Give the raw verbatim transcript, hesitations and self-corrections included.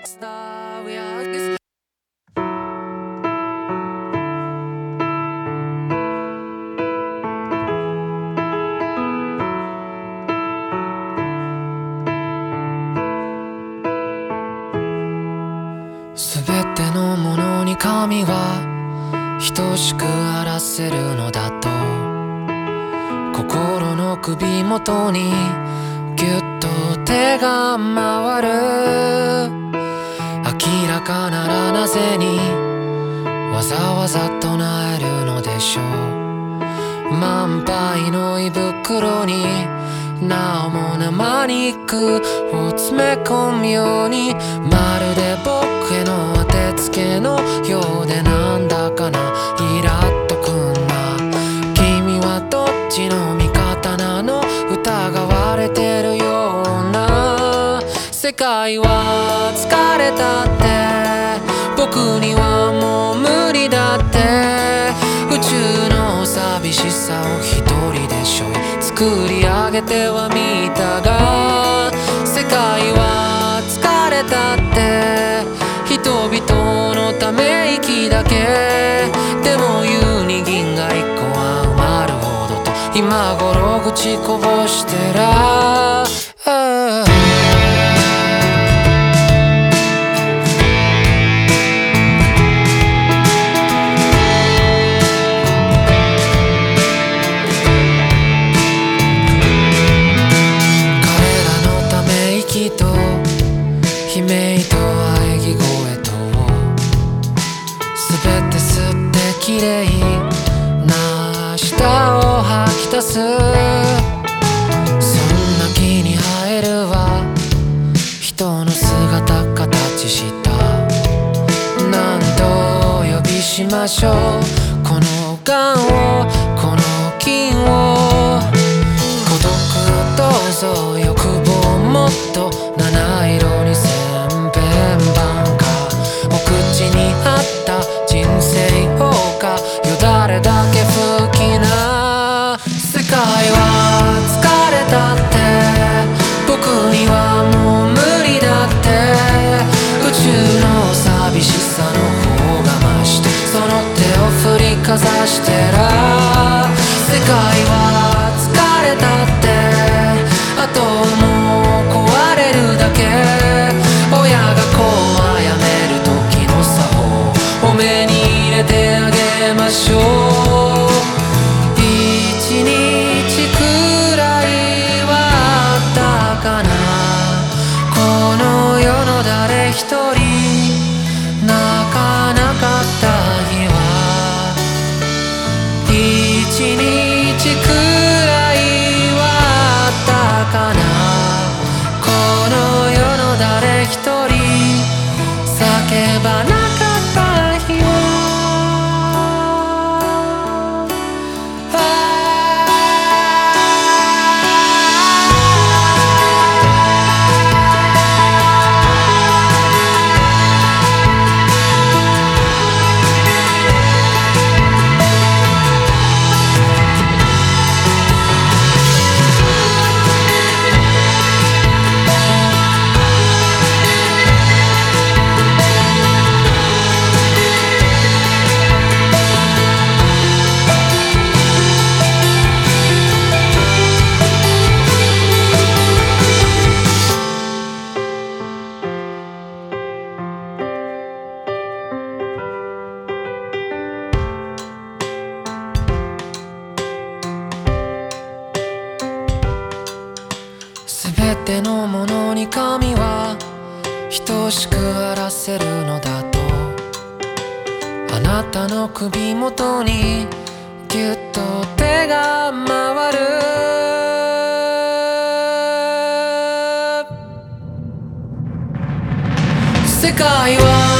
Star, we are this.すべてのものに神は等しくあらせるのだと心の首元にぎゅっと手が回る。明らかならなぜにわざわざ唱えるのでしょう。満杯の胃袋になおも生肉を詰め込むように、まるで僕への当てつけのようでなんだかなイラっとくんな。君はどっちの味方なの？疑われてるような。世界は疲れたって僕にはもう無理だって。宇宙の寂しさを一人でしょい作り上げてはみたが、世界は疲れたって人々のため息だけ。でも言うに銀が一個は埋まるほどと今頃口こぼしてら、ああ悲鳴と喘ぎ声とすべて吸ってきれいな明日を吐き出す。そんな気に生えるわ人の姿形した。何とお呼びしましょうこのがんをこの菌を。孤独をどうぞ欲望をもっと七色にせにあった人生謳歌よだれだけ吹きな。世界は疲れたって僕にはもう無理だって。宇宙の寂しさの方が増してその手を振りかざしてら。世界は疲れたってあともう壊れるだけ。親が子を殺める時の作法を目に入れてあげましょう。一日くらいはあったかなこの世の誰一人泣かなかった日は。一日くらいはあったかなこの世の誰一人叫ばなかった日は。すべてのものに神は等しくあらせるのだと。あなたの首元にぎゅっと手が回る。世界は